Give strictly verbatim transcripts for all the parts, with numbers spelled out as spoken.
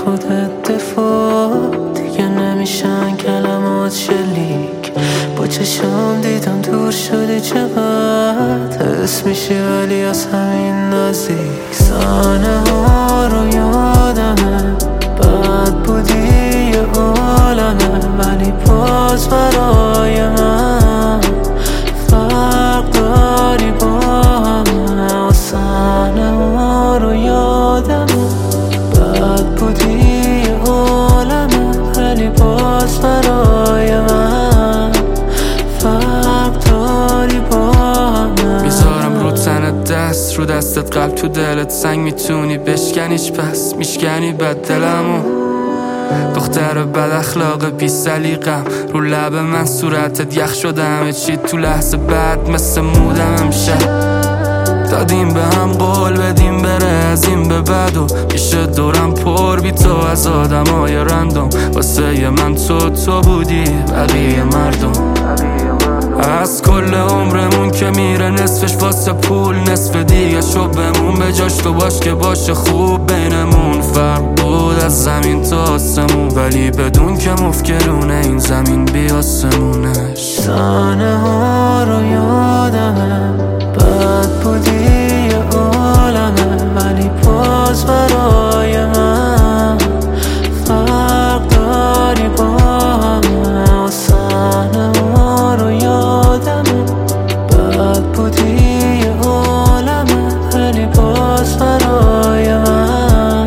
خودت دفاع، دیگه نمیشن کلمات شلیک. با چشام دیدم دور شدی چقدر، حس میشی ولی از همین نزدیک. صحنه ها رو یادمه، بد بودی یه عالمه، ولی باز برای من فرق داری با همه. و صحنه ها رو یادمه، بد بودی یه عالمه، ولی باز برای من فرق داری با همه. میذارم رو تنت دست، رو دستت قلب، تو دلت سنگ. میتونی بشکنیش پس میشکنی بد دلمو. دختر بد اخلاق بی سلیقم، رو لب من صورتت یخ شده همه چی تو لحظه بعد مثل مودم امشب. دادیم به هم قول بدیم بره از این به بعد، و میشه دورم پر بی تو از آدم های رندوم. واسه من تو تو بودی بقیه مردم. از کل عمرمون که میره نصفش واسه پول، نصف دیگه شو بمون به جاش تو باش که باشه خوب بینمون. فرق بود از زمین تا آسمون، ولی بدون که مفکرونه این زمین بی آسمونش. صحنه ها رو یادمه، بد بودی یه عالمه، ولی باز برای من فرق داری با همه. و صحنه ها رو یادمه، بد بودی یه عالمه، ولی باز برای من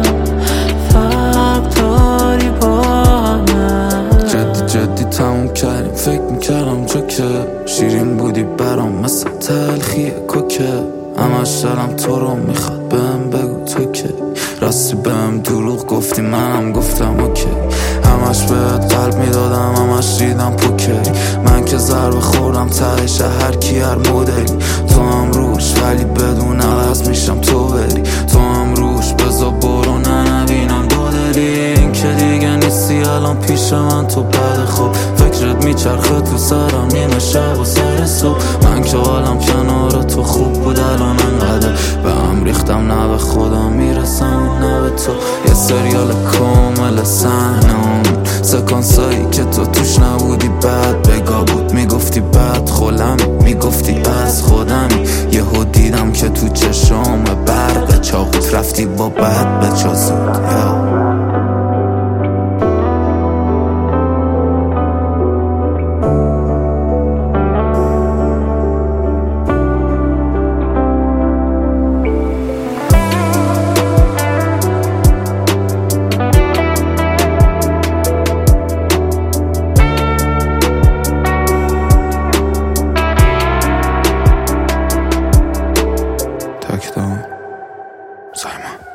فرق داری با همه. جدی جدی تموم کردیم، فکر میکردم جا که شیرین بودی برام مثل تلخی کوکه. همش دلم تو رو میخواد، بهم بگو تو که راستی بهم دروغ گفتی منم گفتم اوکی. همش بهت قلب میدادم، همش دیدم پوکری. من که ضربه خوردم تهش هر کی هر مدلی. تو هم روش ولی بدون عوض میشم تو بری. تو هم روش بذار برو ننبینم دو دلی. این که دیگه نیستی الان پیش من تو بعد خوب. فکرت میچرخه تو سرم نیمه شب و سر صبح. من که حالم کنار تو خوب بود الان انقدر به هم ریختم، نه به خودم میرسم نه به تو. یه سریال کامل صحنه سکانسایی که تو توش نبودی بعد بگاه بود. میگفتی بعد خولم، میگفتی از خودمی. یهو دیدم که تو چشام برق چاقوت رفتی با بعد به چازود. Saiman.